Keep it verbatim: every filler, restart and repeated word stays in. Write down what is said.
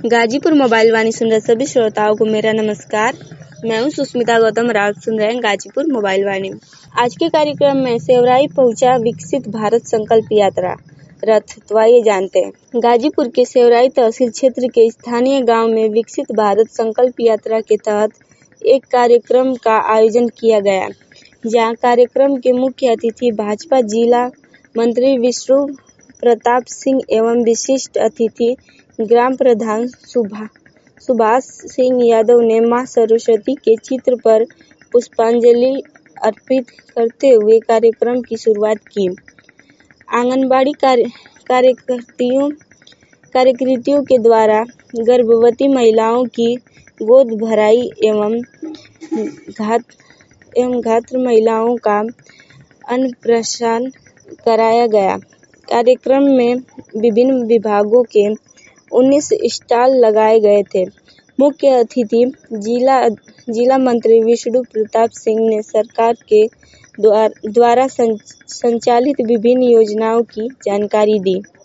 Ghazipur mobile वाणी सुन रहे सभी श्रोताओं को मेरा नमस्कार। मैं हूं सुष्मिता गौतम और आप सुन रहे हैं गाजीपुर मोबाइल वाणी। आज के कार्यक्रम में सेवराई पहुंचा विकसित भारत संकल्प यात्रा रथ, तो आइए जानते हैं। गाजीपुर के सेवराई तहसील क्षेत्र के स्थानीय गांव में विकसित भारत संकल्प यात्रा के तहत एक कार्यक्रम का आयोजन किया गया, जहां कार्यक्रम के मुख्य अतिथि भाजपा जिला मंत्री विष्णु प्रताप सिंह एवं विशिष्ट अतिथि ग्राम प्रधान सुभा सुभाष सिंह यादव ने मां सरस्वती के चित्र पर पुष्पांजलि अर्पित करते हुए कार्यक्रम की शुरुआत की। आंगनबाड़ी कार्य कार्यकर्तियों कार्यकृतियों के द्वारा गर्भवती महिलाओं की गोद भराई एवं घात एवं घात्र महिलाओं का अन्नप्राशन कराया गया। कार्यक्रम में विभिन्न विभागों के उन्नीस स्टॉल लगाए गए थे। मुख्य अतिथि जिला जिला मंत्री विष्णु प्रताप सिंह ने सरकार के द्वारा संचालित विभिन्न योजनाओं की जानकारी दी।